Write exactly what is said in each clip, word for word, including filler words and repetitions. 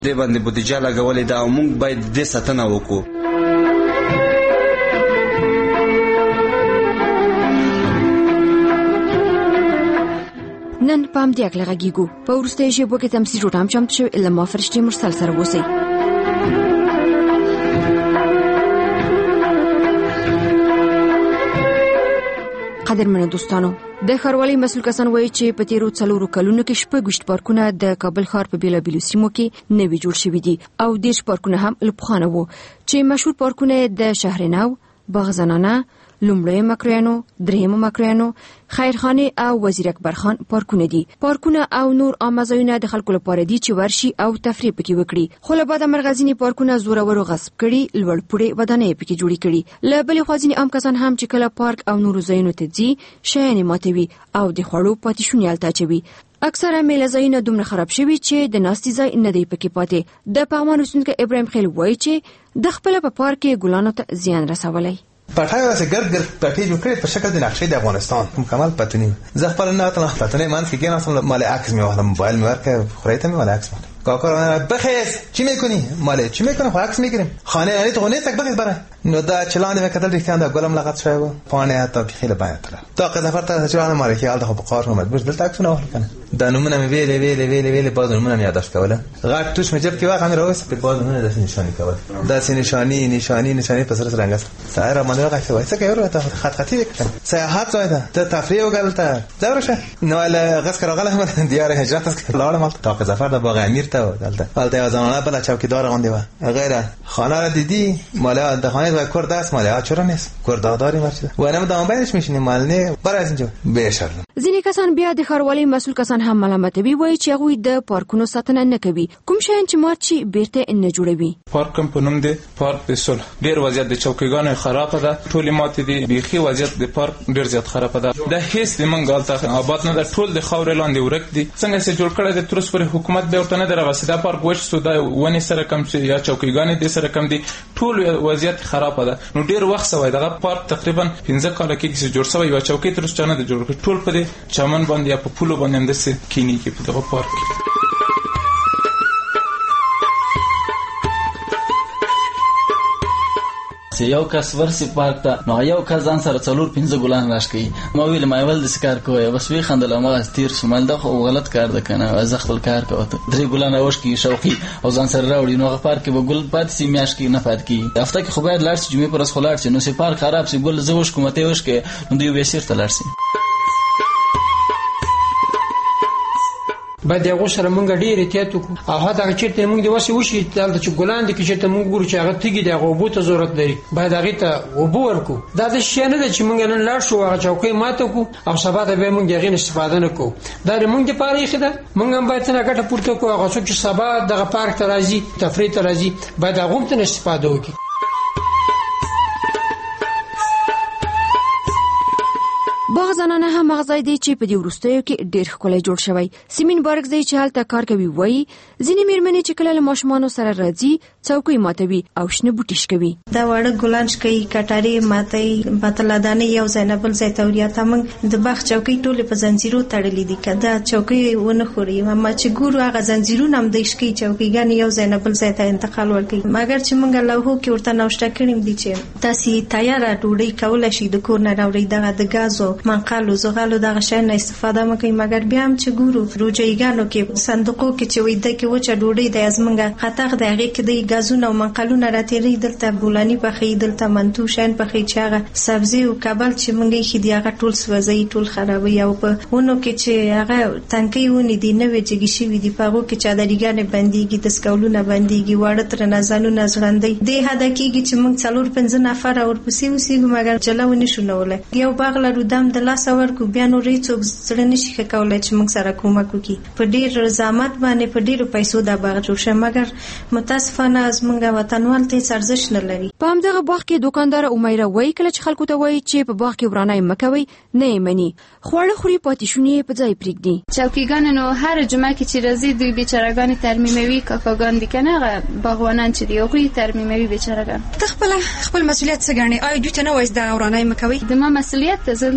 دې باندې بودیجه لګولې ده او موږ باید دې ساتنه وکړو. نن پام دی اکل غږیږو په ورسته شی بوکه تمثيل جوړام چمت شو الا ما فرشتي مرسل سره وسی. قدرمنو دوستانو، د ښاروالۍ مسؤل کسان وایي چې په تیرو څلورو کلونو کې شپږ ویشت پارکونه د کابل ښار په بیلابیلو سیمو کې نوي جوړ شوي دي او دېرش پارکونه هم له پخوانه وو چې مشهور پارکونه د شهرنو، باغ زنانه، لومړی مکرویانو، دریم مکرویانو، خیرخانه او وزیر اکبر خان پارکونه دي. پارکونه او نور عامه ځایونه د خلکو لپاره دي چې ورشي او تفریح پکې وکړي. خو له بعده مرغزینی پارکونه زورورو غصب کړي، لوړ پوړې ودانۍ پکې جوړې کړي. له بلې خوا ځینې عام کسان هم چې کله پارک او نور ځایونو ته ځي شیانې ماتوي او د خوړو پاتې شونې هلته اچوي. اکثره میله ځایونه دومره خراب شوي چې د ناستې ځای نه دی پکې پاتې. د پغمان اوسیدونکی ابراهیم خیل وایي چې د خپله په پارک کې ګلانو ته زیان رسولی. پټای واسه ګرد ګرد پټي جوړ کړي په شکل د نقشې د افغانستان مکمل پټنی. زه خپل نه اتل پټنی مان کې نه اصلا مال عکس می واخلم موبایل می ورکه خریته می مال عکس مال کاکا بخیر چی میکنی مال چی میکنی خو عکس میگیریم خانه علی تو نه تک بخیر بره نو دا چلان می کتل ریختن دا گلم لغت شوی پانه حتی خیلی باید تر تا قزفر تا چلان مال کی الته په قار اومد بس دلته عکس نه واخل کنه دا نمونه می ویل ویل ویل ویل باز نمونه می یاداش کوله غټ توش می جب کې واخ امر اوس په باز نمونه د نشانی کوله دا نشانی نشانی نشانی په سر سره رنګ سره را باندې راځي وایي څنګه یو ته خط خطي وکړه سیاحت زایده ته تفریح وګالته زورشه نو ال غس کراغله هم دیار هجرت است لاړ مال تا قزفر د باغ امیر ته دلته الته زمانه بل چوکیدار غونډه و غیره خانه را دیدی مال د خانه و کرد است مال چرا نیست کرداداری مرچه و نه دام بینش میشینی مال نه بر از اینجا به شرم. ځینې کسان بیا د ښاروالۍ مسؤل کسان هم ملامتوي وایي چې هغوی د پارکونو ساتنه نه کوي. کوم شیان چې مات شي بیرته نه جوړوي. پارک په نوم دی پارک د صلح ډیر وضعیت د چوکیګانو خراب ده ټول مات دي بيخي وضعیت د پارک ډیر زیات خراب ده د هیڅ د منګالته آباد نه ده ټول د خاور لاندې ورک دي څنګه چې جوړ کړی د ترس پر حکومت به ورته نه درغسه دا پارک وښ سودا ونی سره کم چې یا چوکیګانې د سره کم دي ټول وضعیت خراب ده نو ډیر وخت سوی دغه پارک تقریبا پنځه کال کې چې جوړ شوی یو چوکۍ ترس چانه د جوړ ټول په چمن باندې یا په پولو باندې هم د کینی کې په دغه پارک یو کس ورسی پارک ته نو یو کس ځان سره څلور پنځه ګلان راشکي ما ویل ما ول د سکار کوی بس وی خندل ما تیر شمال د خو غلط کار ده کنه از خپل کار کوته درې ګلان اوشکی شوقي او ځان سره راوړي نو پارک به ګل پات سی میاش کې نه پات کی هفته کې خو باید لاړ شي جمعې پر اس خلاړ شي نو سی پارک خراب سی ګل زوش کومته وش کې نو دی وسیر ته لاړ شي باید هغه سره مونږ ډیر احتیاط وکړو او هدا چې ته مونږ دی وسی وشي دلته چې ګلان دي چې ته مونږ ګورو چې هغه تیګي دی هغه بو ته ضرورت لري باید هغه ته وبو ورکو دا د شي نه چې مونږ نن لاړ شو هغه چوکۍ ماته کو او سبا ته به مونږ هغه استفاده نه کو دا مونږ په اړه خده مونږ هم باید څنګه ګټه پورته کو هغه چې سبا دغه پارک ته راځي تفریح ته راځي باید هغه هم ته استفاده وکړي. باغ زنانه هم مغزای دی چې په دې وروستیو کې ډېر ښکلی جوړ شوی. سیمین بارکزی چې هلته کار کوي وایي ځینې میرمنې چې کله له ماشومانو سره راځي څوکۍ ماتوي او شنه بوټي شکوي. دا وړه ګلان شکوي کټارې ماتوي پتلادانې یو ځای نه بل ځای ته وړي ته موږ د باغ چوکۍ ټولې په زنځیرو تړلې دي که دا چوکۍ ونه خوري اما چې ګورو هغه زنځیرونه هم دی شکوي چوکۍګانې یو ځای نه بل ځای ته انتقال ورکوي مګر چې موږ لوحو کې ورته نوشته کړي دي چې تاسې تیاره ډوډۍ کولی شي د کور نه راوړئ دغه د ګازو منقالو زغالو دغه شیان نه استفاده مکوي مګر بیا هم چې ګورو روجایګانو کې صندوقو کې چې وي د کې وچه ډوډۍ د ازمنګه خطر د هغې کې د غازونه او منقالونه راتېري دلته بولاني پخې دلته منتو شین پخې چې هغه سبزي او کبل چې موږ یې خې دی هغه ټول سوځي ټول خرابوي او په ونو کې چې هغه تنکۍ ونې دي نوې جګې شوي دي په هغو کې چادرګانې بندېږي دستکولونه بندېږي واړه ترنه ځانونه ځړندوي دې حده کېږي چې موږ څلور پنځه نفره ورپسې اوسېږو مګر جلا ونشو نولی یو باغ لرو دم د لاسه ورکو بیا نورې څوک زړه نشي ښه کولی چې موږ سره کومک وکړي په ډېر زحمت باندې په ډېرو پیسو دا باغ جوړ شوی مګر متاسفانه زموږ وطنوال ته هېڅ ارزښت نه لري. په همدغه باغ کې دوکانداره امیره وایي کله چې خلکو ته وایي چې په باغ کې ورانۍ مه کوئ نه یې مني خواړه خوري پاتې شونې یې په ځای پرېږدي. چوکیګانې نو هر جمعه کې چې راځي دوی بیچارهګانې ترمیموي کاکاګان دي که نه هغه باغوانان چې دي هغوی ترمیموي بیچارهګان. ته خپله خپل مسؤلیت څه ګڼې آیا دوی ته نه وایي دغه ورانۍ مه کوئ؟ د ما مسؤلیت ته زه دلته دوکان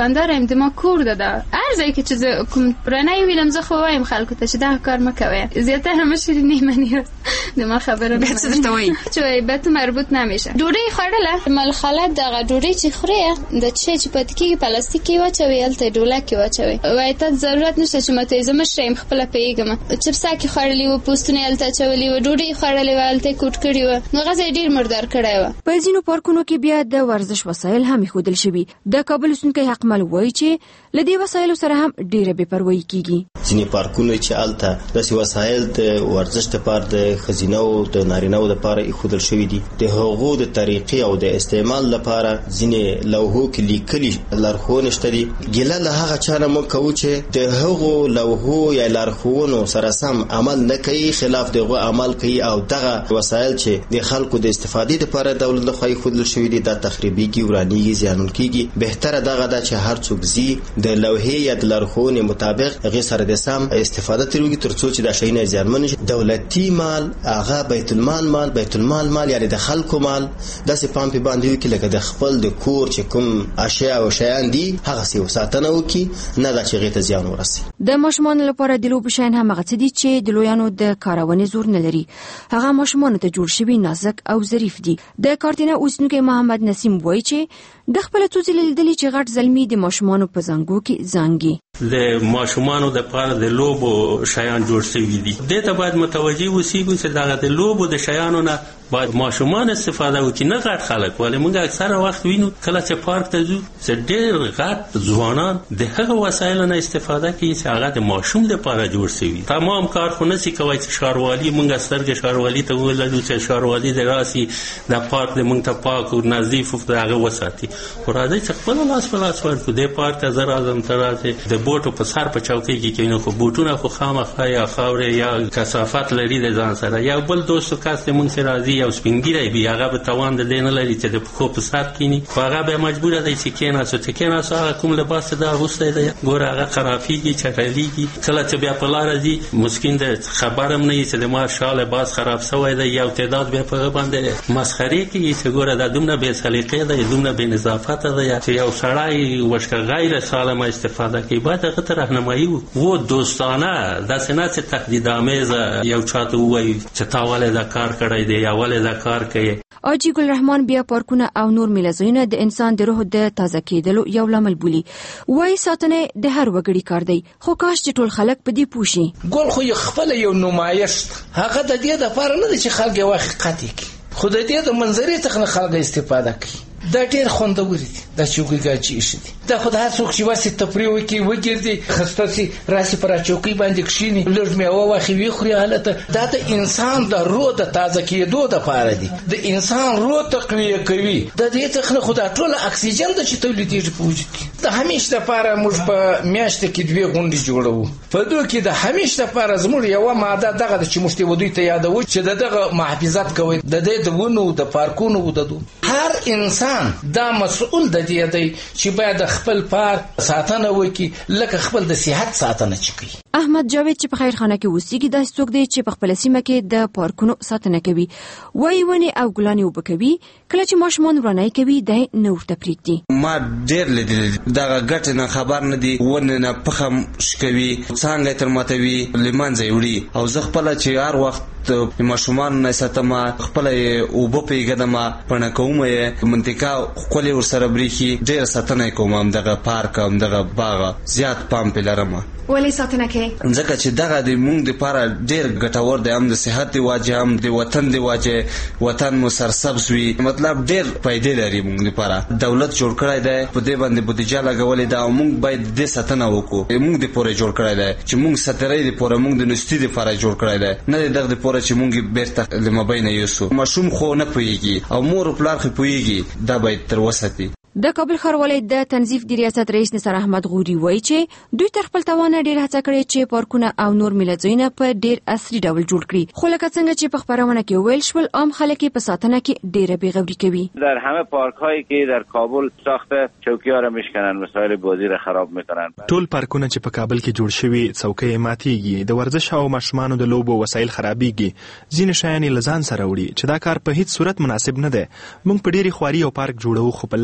دوکاندار یم د ما کور ده دا هر ځای کې چې زه کوم پرانی وینم زه خو وایم خلکو ته چې دا کار مه کوئ زیاتره مشر نمیمنی د ما خبره به څه درته وایي چې به تو مربوط نمیشه ډوډۍ خوړله ملخلت دغه ډوډۍ چې خورې د چې چې پاتې کېږي پلاستیک کې واچوي هلته ډوله کې واچوي وایي ته ضرورت نشته چې ماته زه مشر یم خپله پوهېږم چپساکې خوړلي وو پوستونه یې هلته اچولي وو ډوډۍ خوړلې وه هلته یې کوټ کړي وه نو هغه ځای ډېر مردار کړی وه. په ځینو پارکونو کې بیا د ورزش وسایل هم ایښودل شوي. د کابل اوسېدونکی حقمل وایي چې له دې وسایلو سره هم ډېره بې پروایي کېږي. ځینې پارکونه چې هلته داسې وسایل د ورزش دپاره د ښځینهو د نارینهو دپاره ایښودل شوي دي د هغو د طریقې او د استعمال لپاره ځینې لوحو کې لیکلي لارښوونې شته دي. ګیله له هغه چا نه موږ کوو چې د هغو لوحو یا لارښوونو سره سم عمل نه کوي خلاف د هغو عمل کوي او دغه وسایل چې د خلکو د استفادې دپاره دولت لخوا ایښودل شوي دي دا تخریبېږي ورانېږي زیانمن کېږي. بهتره دغه ده چې هر څوک ځي د لوحې یا د لارښوونې مطابق هغې سره د سم استفاده ترې وکړي تر څو چې دا شیونه زیانمن نشي. دولتي مال هغه بیت المال مال بیت المال مال یعنې د خلکو مال داسې پام پې باندې وکړي لکه د خپل د کور چې کوم اشیا او شیان دي هغسې وساتنه وکړي نه دا چې هغې ته زیان ورسي. د ماشومانو لپاره د لوبو شیان هم هغه څه دي چې د لویانو د کارونې زور نه لري. هغه ماشومانو ته جوړ شوي نازک او ظریف دي. د کارتینه اوسېدونکی محمد نسیم وایي چې د خپله څو ځلې لیدلي چې غټ زلمي د ماشومانو په زنګو کې زانګي. د ماشومانو دپاره د لوبو شیان جوړ شوي دي. دې ته باید متوجه اوسېږو چې دغه د لوبو د شیانو نه باید ماشومان استفاده وکړي نه غټ خلک. ولې موږ اکثره وخت وینو کله چې پارک ته ځو چې ډېر غټ ځوانان د هغه وسایلو نه استفاده کوي چې هغه د ماشوم دپاره جوړ شوي. تمام کار خو نشي کولی چې ښاروالي موږ سترګې ښاروالي ته ولرو چې ښاروالي د راسي د پارک د موږ ته پاک او نظیف د هغه وساتي. خو راځئ چې خپله لاس په لاس ورکړو. دې پارک ته زه راځم ته راځې د بوټو په سر په چوکۍ کې کښېنو خو بوټونه خو خامخا یا خاورې یا کثافت لري د ځان سره. یا بل دوستو کس د موږ سره راځي یو سپین ږیری وي هغه به توان د دې نه لري چې د پښو په سر کښېني خو هغه بیا مجبوره دی چې کښېناستو چې کښېناستو هغه کوم لباس چې ده اغوستی دی ګوره هغه خرابېږي چټلېږي. کله چې بیا په لاره ځي مسکین د خبر هم نه وي چې د ما شا لباس خراب شوی دی. یو تعداد بیا په هغه باندې مسخرې کوي چې ګوره دا دومره بې سلیقې دی دومره بې نظافته دی چې یو سړی وشکه غیر سالمه استفاده کوي. باید هغه ته رهنمایي و دوستانه داسې نه چې تهدیدآمیزه یو چا ته ووایي چې تا ولې دا کار کړی دی یا ولې دا کار کوي. آجي ګل رحمان بیا پارکونه او نور میله‌ځایونه د انسان د روح د تازه کېدلو یو لامل بولي. وایي ساتنه د هر وګړي کار دی خو کاش چې ټول خلک په دې پوه شي. ګل خو خپله یو نمایش هغه د دې دپاره نه دی چې خلک یې حقیقت یې کړي خو د دې د منظرې څخه خلک استفاده کوي. دا ډېر خوندور دي دا چوکۍ چې ایښي دي دا خو د هر څوک چې واسې تفریح وکړي وګرځي خسته سي راسي پر چوکۍ باندې کښېني لږ میوه واخلي وخوري هلته. دا د انسان د روح د تازه کېدو دپاره دي د انسان روح تقویه کوي. د دې څخه خو دا ټوله اکسیجن ده چې تولیدېږي په وجود کې. د همیش دپاره موږ په میاشته کې دوې غونډې جوړوو. په دو کې د همیش دپاره زموږ یوه ماده دغه ده چې موږ ته دوی ته یادوو چې د دغه محافظت کوئ د دې د ونو د پارکونو د دو هر انسان دا مسؤل د دې دی چې باید خپل پارک ساتنه وکړي لکه خپل د صحت ساتنه چې کوي. احمد جاوید چې په خیرخانه کې اوسېږي داسې څوک دی چې په خپله سیمه کې د پارکونو ساتنه کوي. وایي ونې او ګلانې اوبه کوي کله چې ماشومان ورانۍ کوي دی نه ورته پرېږدي. ما ډېر لیدلي دغه ګټې نه خبر نه دي ونې نه پخه شکوي څانګه یې تر ماتوي له منځه یې وړي او زه خپله چې هر وخت ماشومان نه ساتم خپله یې اوبه پرېږدم پڼه کوم یې منطقه ښکلې ورسره برېښي ډېره ساتنه یې کوم همدغه پارک همدغه باغ زیات پام پرې لرم. ولې ساتنه کوي؟ ځکه چې دغه د موږ دپاره ډېر ګټور دی هم د صحت د واجې هم د وطن د واجې وطن مو سرسبز وي مطلب ډېر فایدې لري موږ دپاره. دولت جوړ کړی دی په دې باندې بودیجه لګولې ده او موږ باید د دې ساتنه وکړو. موږ دپاره جوړ کړی دی چې موږ سترۍ دپاره موږ د نستي دپاره جوړ کړی دی نه د دغه دپاره چې موږ بیرته له مابینه یوسو. ماشوم خو نه پوهېږي او مور او پلار خو پوهېږي دا باید تر وساتي. د کابل ښاروالۍ د تنظیف د ریاست رئیس نثار احمد غوري وایي چې دوی تر خپل توانه ډېر هڅه کړې چې پارکونه او نور میله‌ځایونه په ډېر عصري ډول جوړ کړي خو لکه څنګه چې په خپرونه کې ویل شول عام خلک په ساتنه کې ډېره بېغوري کوي. در همه پارک‌هایی که در کابل ساخته چوکی‌ها را میشکنن مسائل بازی را خراب میکنن. ټول پارکونه چې په کابل کې جوړ شوي څوکۍ ماتېږي د ورزش او ماشومانو د لوبو وسایل خرابېږي ځینې شیان یې له ځان سره وړي چې دا کار په هیڅ صورت مناسب نه دی. موږ په ډېرې خواري یو پارک جوړوو خو په لنډ وخت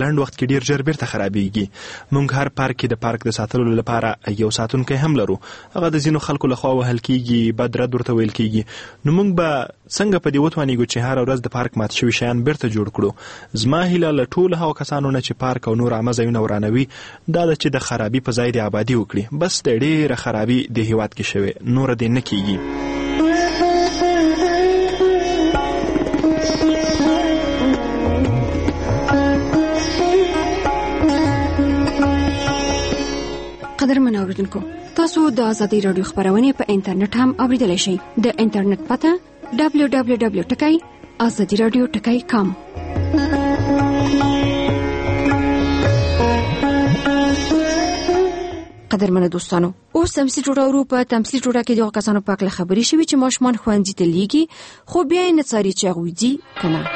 کې ډیر ژر بیرته خرابېږي. موږ هر پارک کې د پارک د ساتلو لپاره یو ساتونکی هم لرو، هغه د ځینو خلکو لخوا وهل کېږي، بد رد ورته ویل کېږي. نو موږ به څنګه په دې وتوانېږو چې هره ورځ د پارک مات شوي شیان بیرته جوړ کړو؟ زما هیله له ټولو هغو کسانو نه چې پارک او نور عامه ځایونه ورانوي دا ده چې د خرابي په ځای د آبادي وکړي. بس د ډېره خرابي د هېواد کې شوې، نوره دې نه کېږي. قدرمن اوریدونکو، تاسو د آزادۍ راډیو خبرونه په انټرنیټ هم اوریدلی شئ. د انټرنیټ پته دبلیو دبلیو دبلیو ټکی آزادي رادیو ټکی کام. قدرمن دوستانو، اوس تمثیل جوړاورو. په تمثیل جوړه کې دغه کسانو په اړه خبرې شوي چې ماشومان ښوونځي ته لیږي، خو بیا یې نه څاري چې هغوی ځي که نه.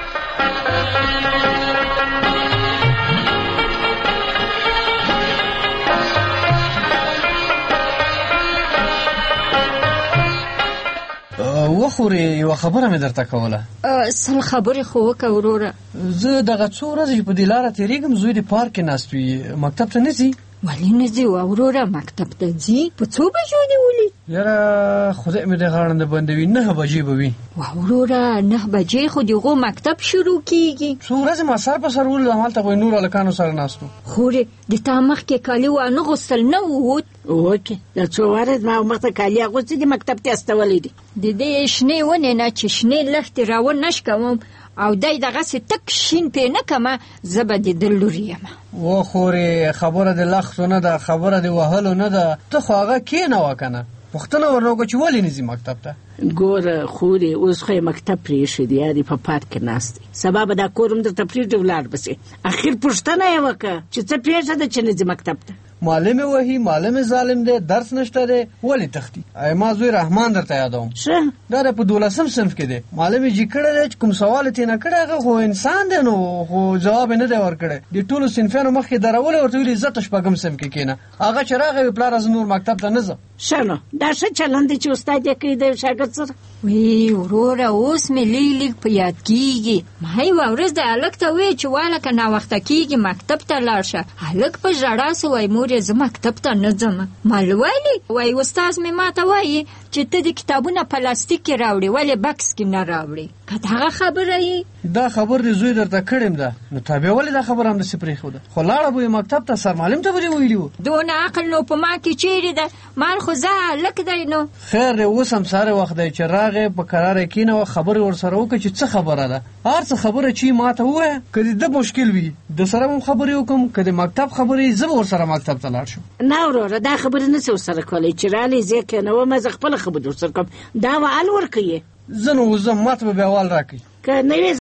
وخورې یوه خبره مې درته کوله. سل خبرې خو وکړه وروره. زه دغه څو ورځې په دې لاره تېرېږم، زوی د پارک کې ناست وي، مکتب ته نه ځي. ولې نه ځي وروره؟ مکتب ته ځي. په څو بجو دې ولي؟ یاره خدای مې د غاړنده بندوي، نهه بجې به وي. وروره نهه بجې خو دغو مکتب شروع کېږي. څو ورځې ما سر په سر ولید، همالته خو نور هلکانو سره ناست وو. خورې د تا مخکې کالي وانه غوستل نه ووت؟ اوکې، د څو ورځې ما مخته کالي اغوستي دي، مکتب ته استولی دي. د دې شنې ونې نه چې شنې لښتې راونش کوم او دی دغسې تک شین پې نه کمه، زه به د ده لور یم. وخورې خبره د لښتو نه ده، خبره د وهلو نه ده. ته خو هغه کېنوه که نه، پوښتنه ورنه وکړه چې ولې نه ځي مکتب ته. ګوره خورې اوس خو یې مکتب پرېښی دی، یا دې په پارک کې ناست دی. سبا به دا کور هم درته پرېږدي ولاړ به سې. اخر پوښتنه یې وکړه چې څه پېښه ده چې نه ځي مکتب ته. معلم وهي، معلم ظالم دی، درس نشته دی، ولې تختی؟ ای ما زوی رحمان درته یادوم. ښه دا د په دولسم صنف کې دی. معلم یې جي کړی دی چې کوم سوال یې تېنه کړی، هغه خو انسان دی، نو خو جواب یې نه دی ورکړی. د ټولو صنفیانو مخکې درولی، ورته ویلي زه ته شپږم صنف کې کښېنه. هغه چې راغی وی پلاره زه نور مکتب ته نه ځم. ښه نو دا ښه چلند دی چې استاد یې کوي د شاګرد سره. وی وروره اوس مې لیک لیک په یاد کېږي. ما یوه ورځ د هلک ته وویل چې واله که ناوخته کېږي مکتب ته لاړ شه. هلک په ژړا سو، وایي مور یې زه مکتب ته نه ځم. ما ولې؟ وایي استاد مې ما ته وایي چې ته د کتابونه پلاستیک کې راوړې، ولې بکس کې نه راوړې؟ که دغه خبره یې دا خبر دې زوی درته کړیم ده، نو تا بیا ولې دا خبره همداسې پرېښوده؟ خو لاړه به یې مکتب ته، سر معلم ته به دې ویلي وو. دونه عقل نو په ما کې چیرې ده؟ مال خو زه هلک دی. نو خیر دی، اوس هم سهار وخت دی چې راغې په کراره کېنوه، خبرې ورسره وکړه چې څه خبره ده. هر څه خبره چې ما ته ووایه، که د ده مشکل وي د سره هم خبرې وکړم، که د مکتب خبرې زه به ورسره مکتب ته لاړ شم. نه وروره دا خبرې نه شي ورسره کولی، چې رالی زه کېنوم زه خپله خبرې ورسره کوم. دا وال ورکوي. زه نو وځم، ما ته به بیا وال راکوي. که نه وي